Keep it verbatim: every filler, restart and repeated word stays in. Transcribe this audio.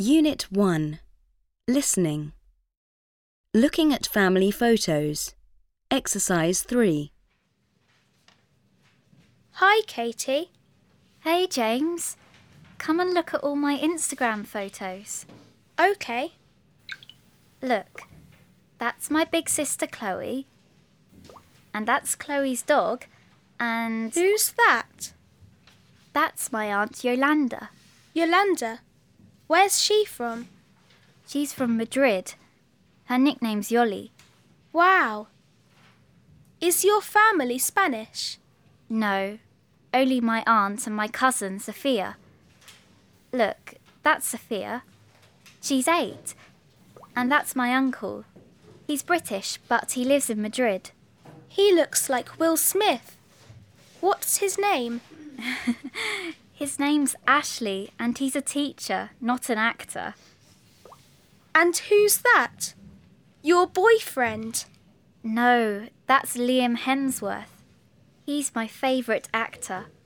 Unit one. Listening. Looking at family photos. Exercise three. Hi, Katie. Hey, James. Come and look at all my Instagram photos. OK. Look, that's my big sister Chloe. And that's Chloe's dog. And Who's that? that's my Aunt Yolanda. Yolanda. Where's she from? She's from Madrid. Her nickname's Yoli. Wow. Is your family Spanish? No, only my aunt and my cousin Sophia. Look, that's Sophia. She's eight. And that's my uncle. He's British, but he lives in Madrid. He looks like Will Smith. What's his name? His name's Ashley, and he's a teacher, not an actor. And who's that? Your boyfriend? No, that's Liam Hemsworth. He's my favourite actor.